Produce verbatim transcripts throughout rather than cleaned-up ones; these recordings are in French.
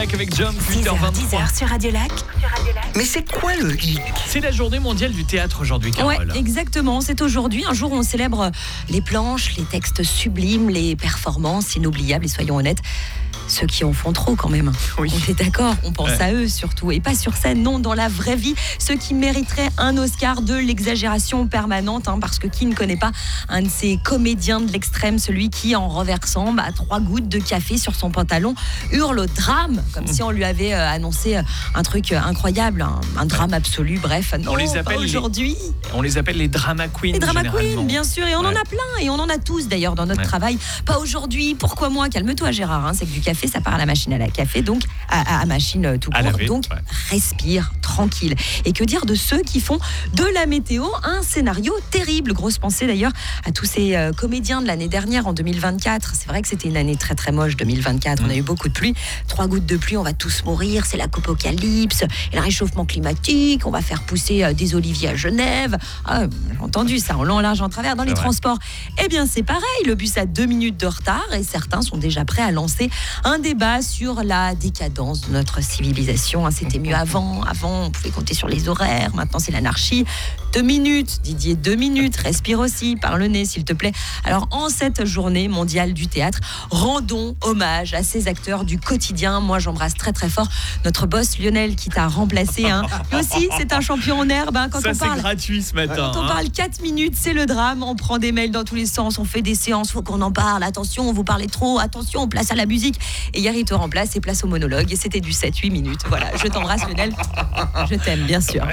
Avec Jump, six huit heures heures, dix vingt-trois. heures sur Radio Lac. Mais c'est quoi le hic? C'est la journée mondiale du théâtre aujourd'hui, Ouais, Carole. exactement. C'est aujourd'hui un jour où on célèbre les planches, les textes sublimes, les performances inoubliables. Et soyons honnêtes, ceux qui en font trop quand même. Oui. On est d'accord, on pense Ouais. à eux surtout. Et pas sur scène, non, dans la vraie vie. Ceux qui mériteraient un Oscar de l'exagération permanente. Hein, parce que qui ne connaît pas un de ces comédiens de l'extrême, celui qui, en renversant bah, trois gouttes de café sur son pantalon, hurle au drame, comme si on lui avait euh, annoncé euh, un truc euh, incroyable, un, un drame absolu. Bref, non, les pas appelle les- aujourd'hui. On les appelle les drama queens. Les drama généralement. queens, bien sûr, et on en Ouais. a plein, et on en a tous d'ailleurs dans notre Ouais. travail. Pas aujourd'hui, pourquoi moi? Calme-toi Gérard, hein, c'est que du café, ça part à la machine à la café, donc à, à- à machine euh, tout À court, laver, donc ouais. respire tranquille. Et que dire de ceux qui font de la météo un scénario terrible? Grosse pensée d'ailleurs à tous ces euh, comédiens de l'année dernière en deux mille vingt-quatre. C'est vrai que c'était une année très très moche, deux mille vingt-quatre. On a eu beaucoup de pluie, trois gouttes de pluie, on va tous mourir, c'est l'apocalypse, et le réchauffement climatique, on va faire pousser euh, des oliviers à Genève. Ah, j'ai entendu ça en long, en large, en travers dans les C'est vrai. transports. Eh bien, c'est pareil, le bus a deux minutes de retard et certains sont déjà prêts à lancer un débat sur la décadence de notre civilisation. Hein, C'était mieux avant, avant on pouvait compter sur les horaires, maintenant c'est l'anarchie. Deux minutes, Didier, deux minutes, respire aussi par le nez s'il te plaît. Alors en cette journée mondiale du théâtre, rendons hommage à ces acteurs du quotidien. Moi j'embrasse très très fort notre boss Lionel qui t'a remplacé. Hein. Lui aussi c'est un champion en herbe hein, quand Ça, on c'est parle. gratuit ce matin. Quand on hein. parle quatre minutes, c'est le drame. On prend des mails dans tous les sens, on fait des séances, faut qu'on en parle. Attention, vous parlez trop, attention, place à la musique. Et hier, il te remplace et place au monologue. Et c'était du sept huit minutes. Voilà, je t'embrasse, Lionel. Je t'aime, bien sûr.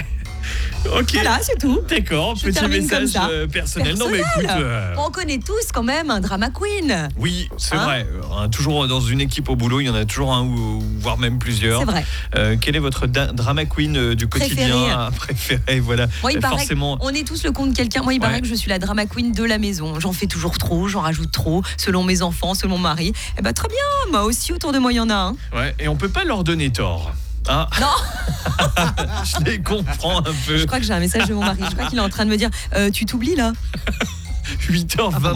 Ok. Voilà, c'est tout. D'accord, Je petit termine comme message ça. euh, personnel. Non, mais écoute. Personnel. euh, On connaît tous quand même un drama queen. Oui, c'est Hein vrai. Euh, toujours dans une équipe au boulot, il y en a toujours un ou, ou voire même plusieurs. C'est vrai. Euh, quel est votre da- drama queen euh, du quotidien Préféré. ah, préféré Voilà. Moi, il Euh, paraît Forcément. on est tous le compte de quelqu'un. Moi, il paraît Ouais. que je suis la drama queen de la maison. J'en fais toujours trop, j'en rajoute trop, selon mes enfants, selon mon mari. Eh ben, très bien. Moi aussi, autour de moi, il y en a un. Ouais, et on peut pas leur donner tort. Hein. Non. Je les comprends un peu. Je crois que j'ai un message de mon mari. Je crois qu'il est en train de me dire euh, tu t'oublies là. huit heures vingt.